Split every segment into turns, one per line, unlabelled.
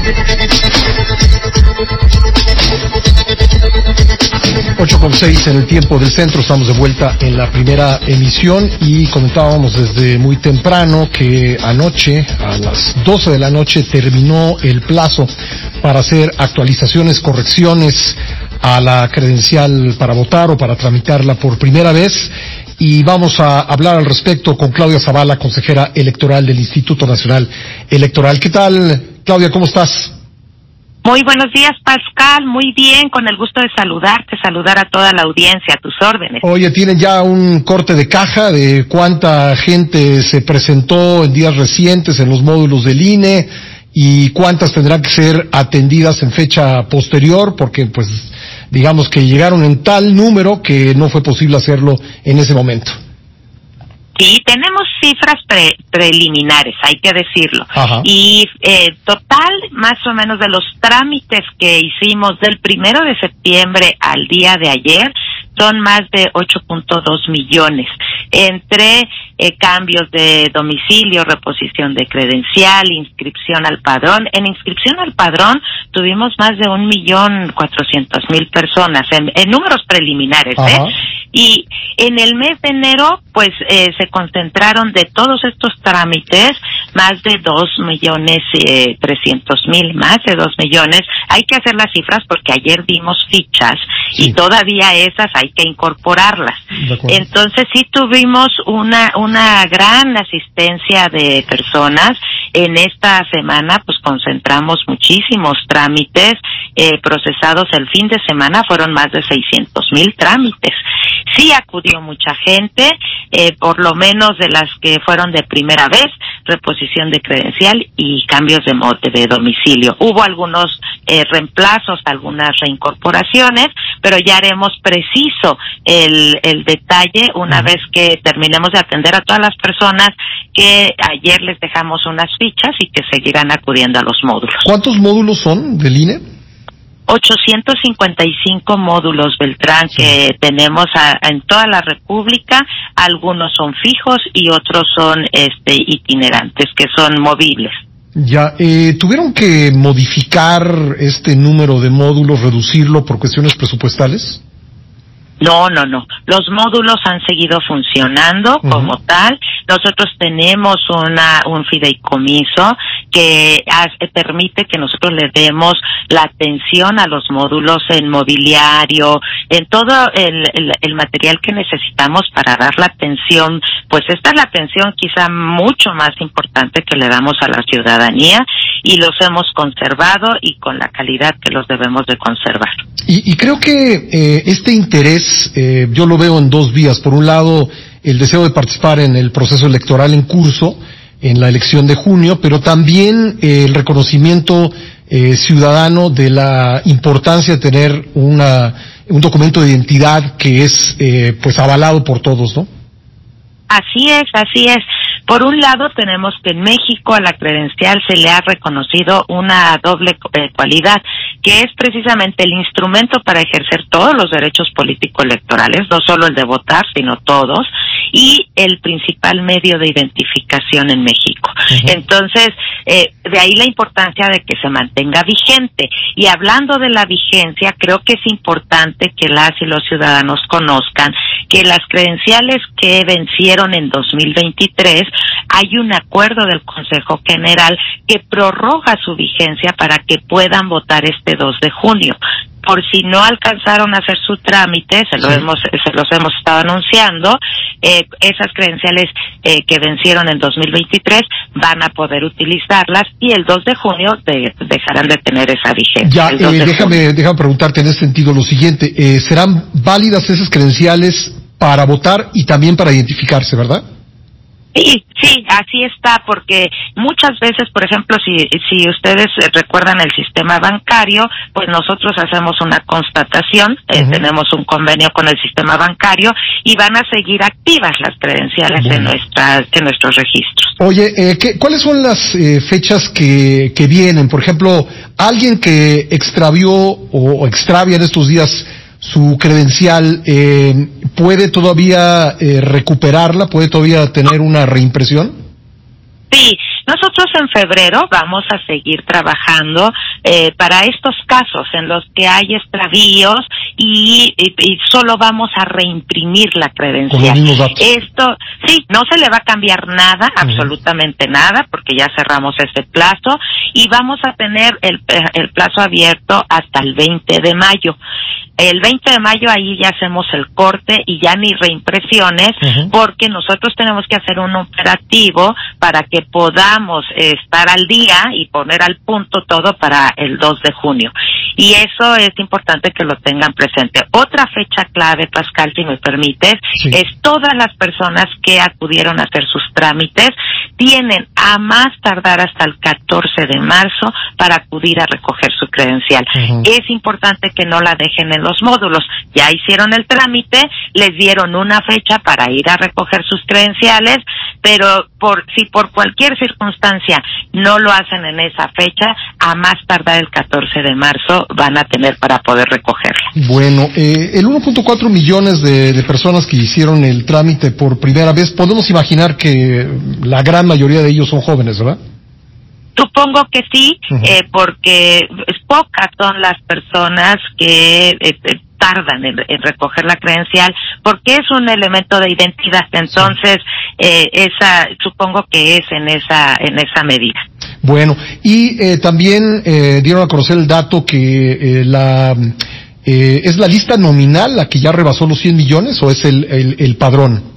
8:06 en el tiempo del centro. Estamos de vuelta en la primera emisión y comentábamos desde muy temprano que anoche a las 12 de la noche terminó el plazo para hacer actualizaciones, correcciones a la credencial para votar o para tramitarla por primera vez. Y vamos a hablar al respecto con Claudia Zavala, consejera electoral del Instituto Nacional Electoral. ¿Qué tal, Claudia? ¿Cómo estás?
Muy buenos días, Pascal. Muy bien, con el gusto de saludarte, saludar a toda la audiencia, a tus órdenes.
Oye, ¿tienen ya un corte de caja de cuánta gente se presentó en días recientes en los módulos del INE y cuántas tendrán que ser atendidas en fecha posterior? Porque, pues, digamos que llegaron en tal número que no fue posible hacerlo en ese momento.
Sí, tenemos cifras preliminares, hay que decirlo.
Ajá.
Y total, más o menos de los trámites que hicimos del 1 de septiembre al día de ayer, son más de 8.2 millones, entre cambios de domicilio, reposición de credencial, inscripción al padrón. En inscripción al padrón tuvimos más de 1.400.000 personas, en números preliminares,
Ajá.
Y en el mes de enero, pues, se concentraron de todos estos trámites más de 2.300.000, más de 2 millones. Hay que hacer las cifras porque ayer dimos fichas, sí, y todavía esas hay que incorporarlas. Entonces sí tuvimos una gran asistencia de personas. En esta semana pues concentramos muchísimos trámites procesados. El fin de semana fueron más de 600.000 trámites. Sí acudió mucha gente, por lo menos de las que fueron de primera vez, reposición de credencial y cambios de domicilio. Hubo algunos reemplazos, algunas reincorporaciones, pero ya haremos preciso el detalle una vez que terminemos de atender a todas las personas que ayer les dejamos unas fichas y que seguirán acudiendo a los módulos.
¿Cuántos módulos son del INE?
855 módulos, Beltrán, que tenemos en toda la República. Algunos son fijos y otros son itinerantes, que son movibles.
Ya, ¿tuvieron que modificar este número de módulos, reducirlo por cuestiones presupuestales?
No. Los módulos han seguido funcionando como tal. Nosotros tenemos un fideicomiso que permite que nosotros le demos la atención a los módulos en mobiliario, en todo el material que necesitamos para dar la atención. Pues esta es la atención quizá mucho más importante que le damos a la ciudadanía, y los hemos conservado y con la calidad que los debemos de conservar.
Y creo que este interés yo lo veo en dos vías. Por un lado, el deseo de participar en el proceso electoral en curso, en la elección de junio, pero también el reconocimiento ciudadano de la importancia de tener un documento de identidad que es pues avalado por todos, ¿no?
Así es. Por un lado, tenemos que en México a la credencial se le ha reconocido una doble cualidad, que es precisamente el instrumento para ejercer todos los derechos político-electorales, no solo el de votar, sino todos, y el principal medio de identificación en México. Entonces, de ahí la importancia de que se mantenga vigente. Y hablando de la vigencia, creo que es importante que las y los ciudadanos conozcan que las credenciales que vencieron en 2023, hay un acuerdo del Consejo General que prorroga su vigencia para que puedan votar este 2 de junio. Por si no alcanzaron a hacer su trámite, se los hemos estado anunciando, esas credenciales que vencieron en 2023 van a poder utilizarlas y el 2 de junio dejarán de tener esa vigencia.
Ya, déjame preguntarte en ese sentido lo siguiente, ¿serán válidas esas credenciales para votar y también para identificarse, verdad?
Sí, así está, porque muchas veces, por ejemplo, si ustedes recuerdan el sistema bancario, pues nosotros hacemos una constatación, tenemos un convenio con el sistema bancario y van a seguir activas las credenciales en nuestros registros.
Oye, ¿cuáles son las fechas que vienen? Por ejemplo, alguien que extravió o extravia en estos días su credencial, ¿puede todavía recuperarla? ¿Puede todavía tener una reimpresión?
Sí, nosotros en febrero vamos a seguir trabajando para estos casos en los que hay extravíos y solo vamos a reimprimir la credencial.
Con los mismos datos.
Esto, sí, no se le va a cambiar nada, absolutamente nada, porque ya cerramos ese plazo y vamos a tener el plazo abierto hasta el 20 de mayo. El 20 de mayo ahí ya hacemos el corte y ya ni reimpresiones, porque nosotros tenemos que hacer un operativo para que podamos estar al día y poner al punto todo para el 2 de junio. Y eso es importante que lo tengan presente. Otra fecha clave, Pascal, si me permites, es todas las personas que acudieron a hacer sus trámites tienen a más tardar hasta el 14 de marzo para acudir a recoger su credencial. Es importante que no la dejen en los módulos. Ya hicieron el trámite, les dieron una fecha para ir a recoger sus credenciales, pero si por cualquier circunstancia no lo hacen en esa fecha, a más tardar el 14 de marzo van a tener para poder recogerla.
Bueno, el 1.4 millones de personas que hicieron el trámite por primera vez, podemos imaginar que la gran mayoría de ellos son jóvenes, ¿verdad?
Supongo que sí, porque pocas son las personas que tardan en recoger la credencial, porque es un elemento de identidad. Entonces, supongo que es en esa medida.
Bueno, y también dieron a conocer el dato que ¿es la lista nominal la que ya rebasó los 100 millones o es el padrón?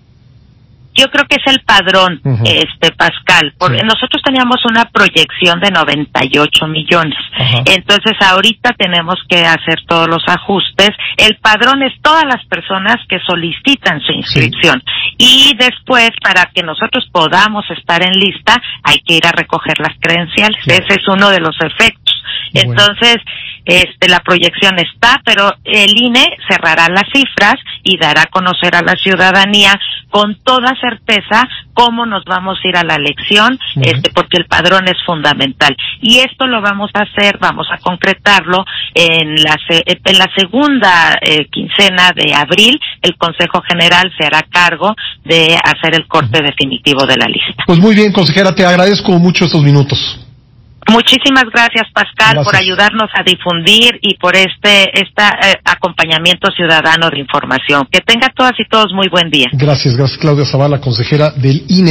Yo creo que es el padrón, Pascal, porque nosotros teníamos una proyección de 98 millones. Entonces ahorita tenemos que hacer todos los ajustes. El padrón es todas las personas que solicitan su inscripción. Y después, para que nosotros podamos estar en lista, hay que ir a recoger las credenciales. Ese es uno de los efectos. Entonces, la proyección está, pero el INE cerrará las cifras y dará a conocer a la ciudadanía con toda certeza cómo nos vamos a ir a la elección, porque el padrón es fundamental. Y esto lo vamos a hacer, vamos a concretarlo en la segunda quincena de abril. El Consejo General se hará cargo de hacer el corte definitivo de la lista.
Pues muy bien, consejera, te agradezco mucho estos minutos.
Muchísimas gracias, Pascal, por ayudarnos a difundir y por este acompañamiento ciudadano de información. Que tenga todas y todos muy buen día.
Gracias, Claudia Zavala, consejera del INE.